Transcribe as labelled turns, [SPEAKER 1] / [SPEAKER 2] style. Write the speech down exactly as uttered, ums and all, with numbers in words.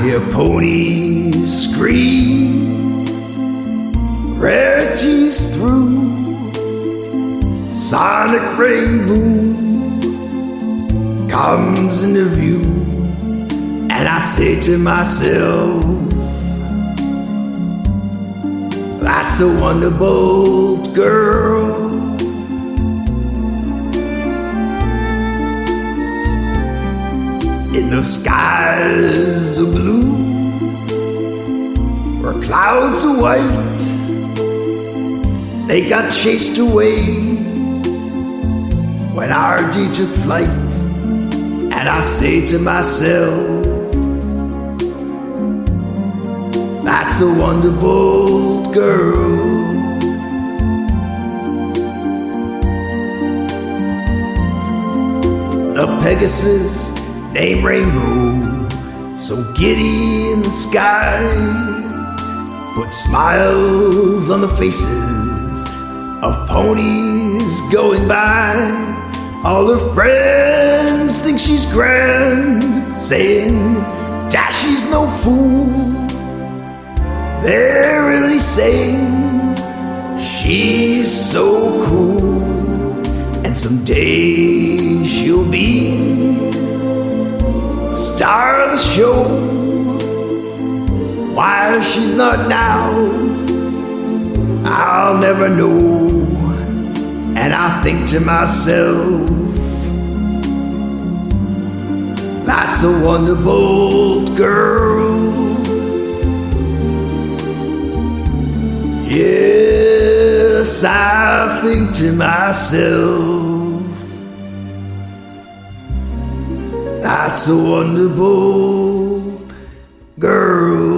[SPEAKER 1] hear ponies scream, Reggie's through, sonic rain boom comes into view, and I say to myself, that's a Wonderbolt girl. In the skies of blue, where clouds are white, they got chased away when our D took flight. And I say to myself, that's a Wonderbolt girl. The Pegasus named Rainbow, so giddy in the sky, put smiles on the faces of ponies going by. All her friends think she's grand, saying Dashie's no fool. They're really saying she's so cool, and someday she'll be the star of the show. Why she's not now, I'll never know. And I think to myself, that's a Wonderbolt girl. Yes, I think to myself, that's a Wonderbolt girl.